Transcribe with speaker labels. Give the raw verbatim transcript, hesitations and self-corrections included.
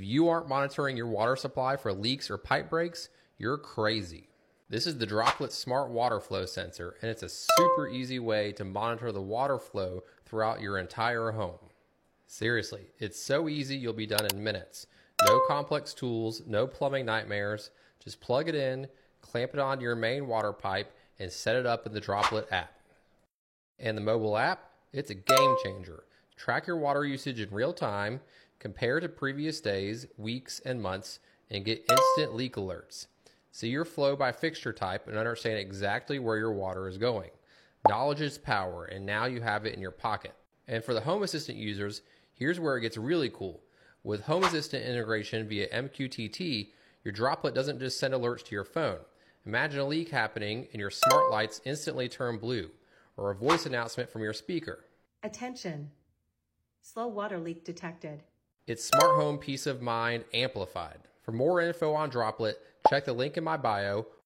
Speaker 1: you aren't monitoring your water supply for leaks or pipe breaks, you're crazy. This is the Droplet Smart Water Flow Sensor, and it's a super easy way to monitor the water flow throughout your entire home. Seriously, it's so easy you'll be done in minutes. No complex tools, no plumbing nightmares. Just plug it in, clamp it onto your main water pipe, and set it up in the Droplet app. And the mobile app, it's a game changer. Track your water usage in real time, compare to previous days, weeks, and months, and get instant leak alerts. See your flow by fixture type and understand exactly where your water is going. Knowledge is power, and now you have it in your pocket. And for the Home Assistant users, here's where it gets really cool. With Home Assistant integration via M Q T T, your Droplet doesn't just send alerts to your phone. Imagine a leak happening and your smart lights instantly turn blue, or a voice announcement from your speaker.
Speaker 2: Attention! Slow water leak detected.
Speaker 1: It's smart home peace of mind amplified. For more info on Droplet, check the link in my bio